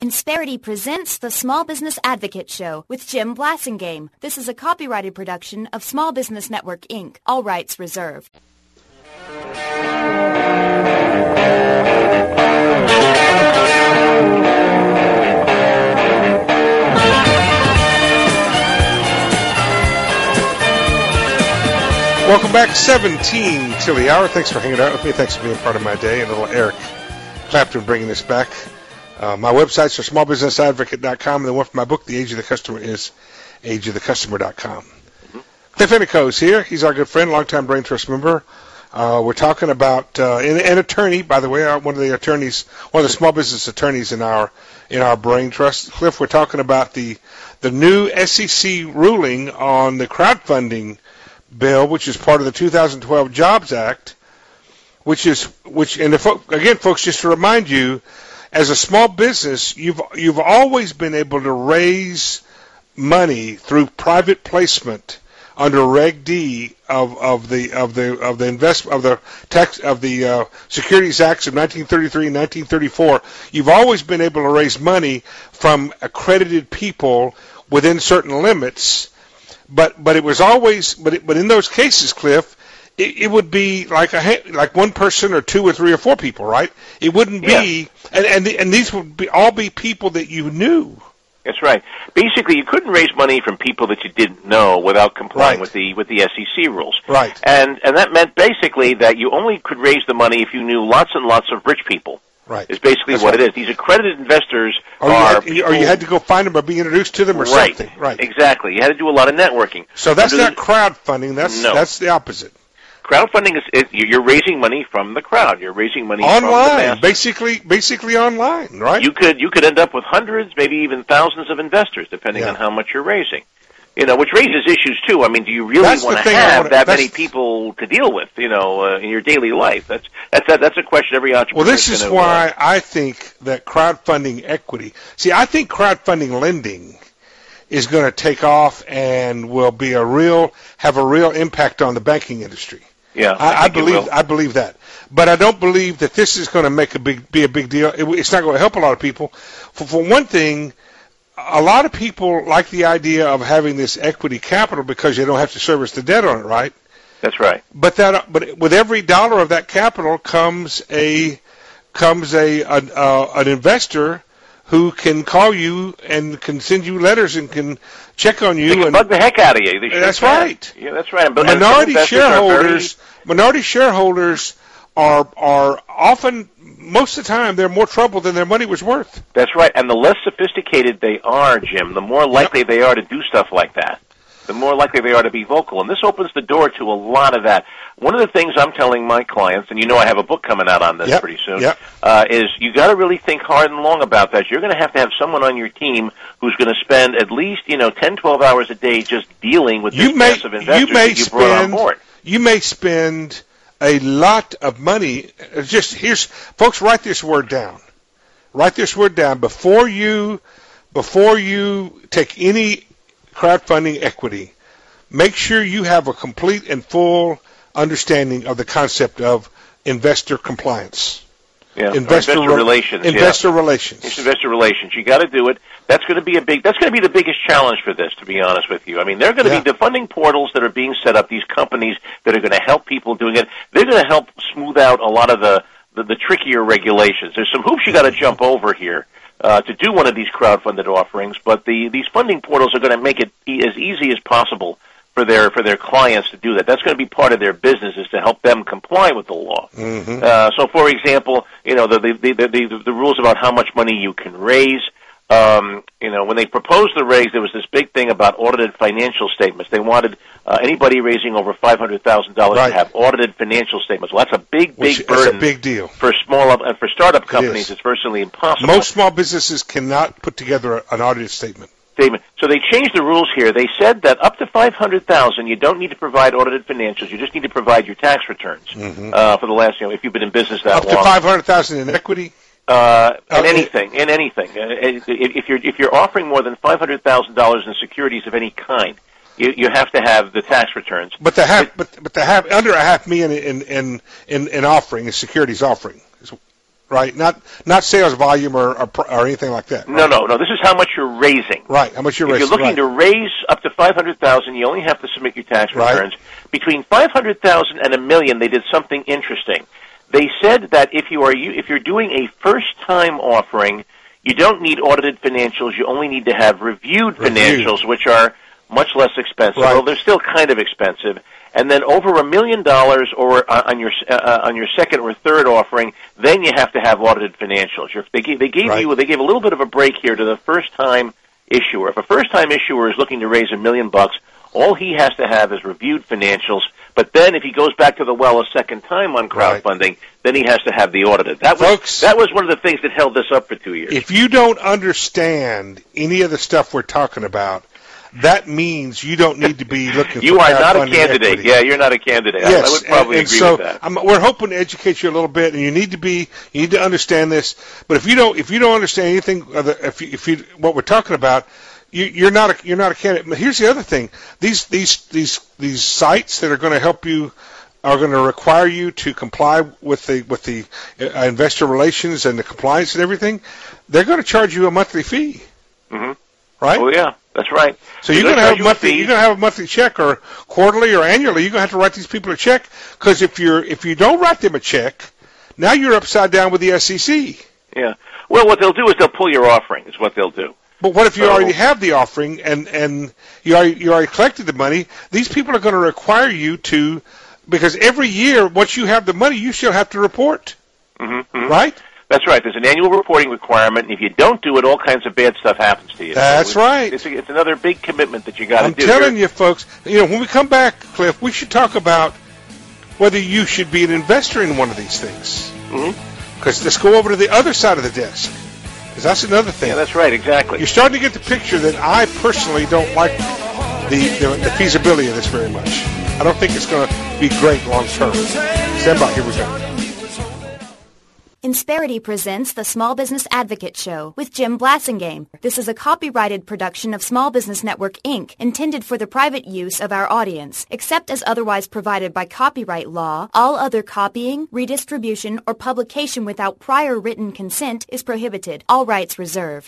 Insperity presents the Small Business Advocate Show with Jim Blasingame. This is a copyrighted production of Small Business Network, Inc. All rights reserved. Welcome back, 17 till the hour. Thanks for hanging out with me. Thanks for being part of my day. And little Eric Clapton bringing this back. My websites are smallbusinessadvocate.com, and the one for my book, The Age of the Customer, is ageofthecustomer.com. Cliff Ennico is here. He's our good friend, longtime Brain Trust member. We're talking about an attorney, by the way, one of the small business attorneys in our Brain Trust. Cliff, we're talking about the new SEC ruling on the crowdfunding bill, which is part of the 2012 Jobs Act, again, folks, just to remind you, as a small business, you've always been able to raise money through private placement under Reg D of the Securities Acts of 1933 and 1934. You've always been able to raise money from accredited people within certain limits, but it was always but in those cases, Cliff, it would be like one person or two or three or four people, right? It wouldn't be, and these would all be people that you knew. That's right. Basically, you couldn't raise money from people that you didn't know without complying with the SEC rules. Right. And that meant basically that you only could raise the money if you knew lots and lots of rich people. Right. Is basically That's what right. it is. These accredited investors or you had to go find them or be introduced to them or something. Right. Exactly. You had to do a lot of networking. So that's not crowdfunding. That's the opposite. Crowdfunding is you're raising money from the crowd. You're raising money online, from the masses. basically online, right? You could end up with hundreds, maybe even thousands of investors, depending on how much you're raising. Which raises issues too. I mean, do you really want to have that many people to deal with? In your daily life. That's a question every entrepreneur. Well, this is why I think that crowdfunding equity. See, I think crowdfunding lending is going to take off and will be have a real impact on the banking industry. Yeah, I believe that, but I don't believe that this is going to be a big deal. It's not going to help a lot of people. For one thing, a lot of people like the idea of having this equity capital because they don't have to service the debt on it, right? That's right. But with every dollar of that capital comes an investor who can call you and can send you letters and can check on you. They can bug the heck out of you. That's right. Yeah, that's right. But minority shareholders are often, most of the time, they're more trouble than their money was worth. That's right. And the less sophisticated they are, Jim, the more likely they are to do stuff like that. The more likely they are to be vocal. And this opens the door to a lot of that. One of the things I'm telling my clients, and I have a book coming out on this pretty soon, is you got to really think hard and long about that. You're going to have someone on your team who's going to spend at least 10, 12 hours a day just dealing with this massive investors that you brought on board. You may spend a lot of money. Folks, write this word down. Write this word down before you take any crowdfunding equity. Make sure you have a complete and full understanding of the concept of investor compliance. Yeah, investor relations. Investor relations. It's investor relations. You got to do it. That's going to be the biggest challenge for this, to be honest with you. I mean, there are going to be the funding portals that are being set up, these companies that are going to help people doing it. They're going to help smooth out a lot of the trickier regulations. There's some hoops you got to jump over here to do one of these crowdfunded offerings, but these funding portals are going to make it as easy as possible for their clients to do that. That's going to be part of their business, is to help them comply with the law. Mm-hmm. So, for example, the rules about how much money you can raise. When they proposed the regs, there was this big thing about audited financial statements. They wanted anybody raising over $500,000 to have audited financial statements. Well, that's a big burden. That's a big deal for for startup companies. It's virtually impossible. Most small businesses cannot put together an audited statement. So they changed the rules here. They said that up to $500,000, you don't need to provide audited financials. You just need to provide your tax returns for the last, if you've been in business that long. Up to $500,000 in equity. In anything. If you're offering more than $500,000 in securities of any kind, you have to have the tax returns. But to have under $500,000 in offering, a securities offering. right? Not sales volume or anything like that. Right? No. This is how much you're raising. Right, how much you're raising. If you're looking to raise up to $500,000, you only have to submit your tax returns. Between $500,000 and $1 million, they did something interesting. They said that if you're doing a first-time offering, you don't need audited financials. You only need to have reviewed financials, which are much less expensive. Well, they're still kind of expensive. And then over $1 million, or on your second or third offering, then you have to have audited financials. They gave a little bit of a break here to the first-time issuer. If a first-time issuer is looking to raise $1 million, all he has to have is reviewed financials. But then, if he goes back to the well a second time on crowdfunding, then he has to have the audited. That was one of the things that held this up for 2 years. If you don't understand any of the stuff we're talking about, that means you don't need to be looking for You are not a candidate. Equity. Yeah, you're not a candidate. Yes, I would probably agree with that. We're hoping to educate you a little bit, and you need to understand this. But if you don't understand anything, what we're talking about, you're not a candidate. But here's the other thing: these sites that are going to help you are going to require you to comply with the investor relations and the compliance and everything. They're going to charge you a monthly fee. Mm-hmm. Right? Oh yeah, that's right. So you're going to have a monthly check, or quarterly, or annually. You're going to have to write these people a check, because if you don't write them a check, now you're upside down with the SEC. Yeah. Well, what they'll do is they'll pull your offering. Is what they'll do. But what if you already have the offering and you already collected the money? These people are going to require you to, because every year once you have the money, you still have to report. Mm-hmm. Right? That's right. There's an annual reporting requirement, and if you don't do it, all kinds of bad stuff happens to you. That's right. It's another big commitment that you got to do. I'm telling you, folks. When we come back, Cliff, we should talk about whether you should be an investor in one of these things. Because let's go over to the other side of the desk, because that's another thing. Yeah, that's right. Exactly. You're starting to get the picture that I personally don't like the feasibility of this very much. I don't think it's going to be great long term. Stand by. Here we go. Insperity presents the Small Business Advocate Show with Jim Blasingame. This is a copyrighted production of Small Business Network, Inc., intended for the private use of our audience. Except as otherwise provided by copyright law, all other copying, redistribution, or publication without prior written consent is prohibited. All rights reserved.